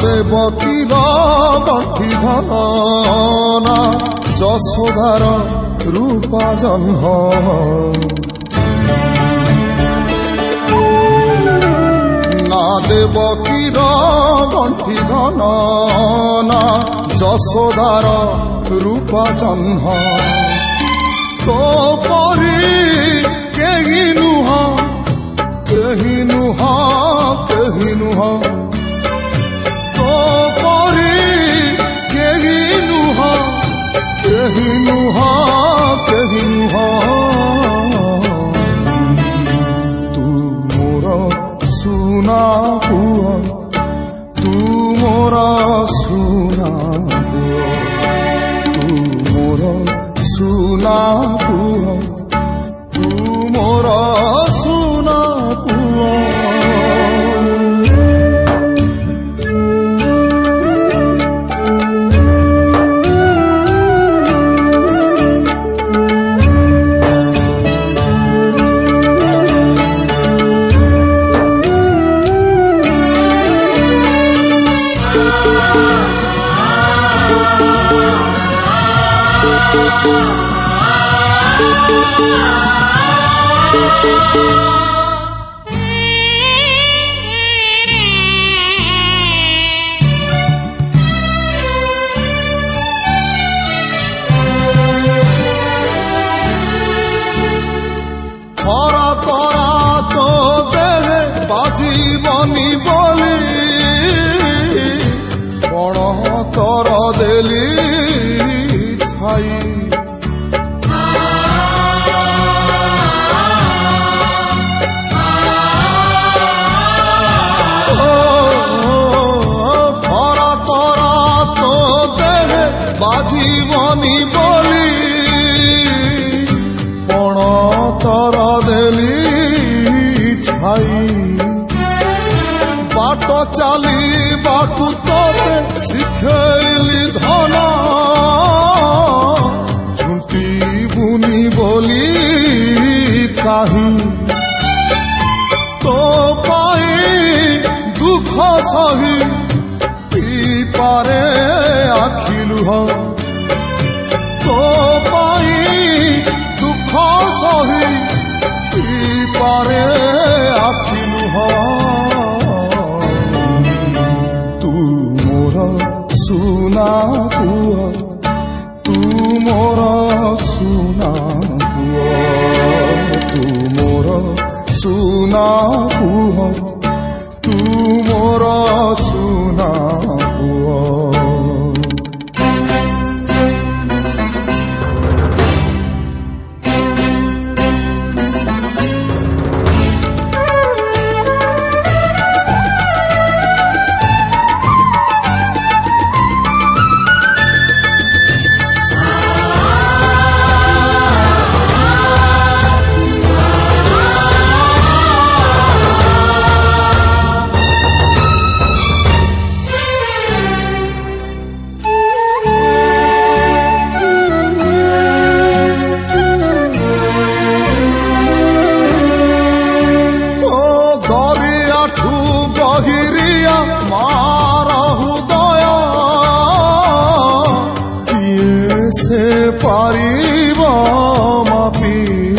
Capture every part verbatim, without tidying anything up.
ଦେବକୀର ଗଣ୍ଠି ଧନ ଯଶୋଦାର ରୂପା ଜହ୍ନ ନା ଦେବକୀର ଗଣ୍ଠି ଧନ ଯଶୋଦାର ରୂପା ଜହ୍ନ तो परी केही नुह केही नुह केही नुह तो परी केही नुह केही नुह केही नुह तू मोर सुना पुआ तू मोर सुना पुआ तू मोर सुना पुआ तू मोर सुना पुआ जीवनी बोली बण तर देली छाई खरा तरा तो देहे बाजीवनी बोली बण तर देली छाई बाट चाली बाकु तोते शिखैली धन झुंटी बुनी बोली काही तो पाई दुख सही पी पारे आखिलुह तो पाई दुख सही पी पारे आखिलुह सुना पुआ तू मोर सुना पुआ तू मोर सुना पुआ तू मोर सुना पुआ पारिब मापी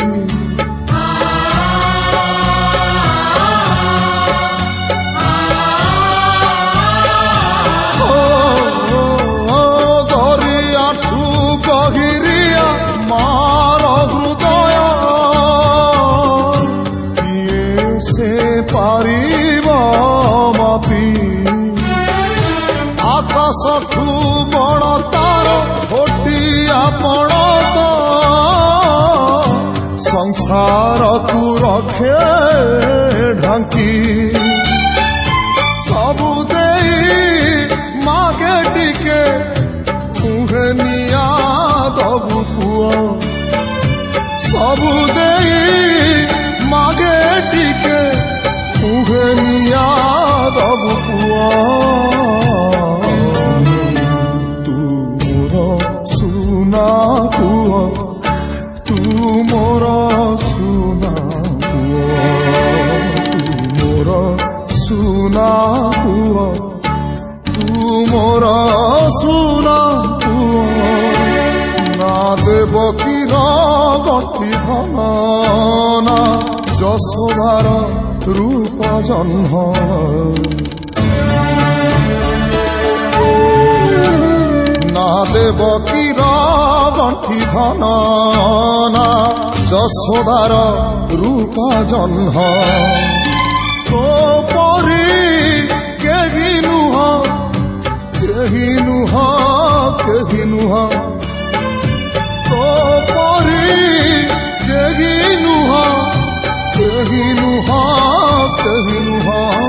दरियाठू गहिरिया मार हृदय किए से पारिब मापी आकाशठू बड़ तार आपण तो संसार को रखे ढांकी सबु देई मागे टिके मुहे निया दबु पुआ सबु देई मागे टिके मुहे निया दबु पुआ सुना पुआ तू मोर सुना पुआ तू मोर सुना पुआ तू দেবকীর গঠি ধন না যশোদার রূপ জহ্ন না দেবকীর গঠি ধন না যশোদার রূপ জহ্ন তো পরি কেহি নুহ কেহি নুহ কেহি নুহ তো পরি কেহি নুহ কেহি নুহ কেহি নুহ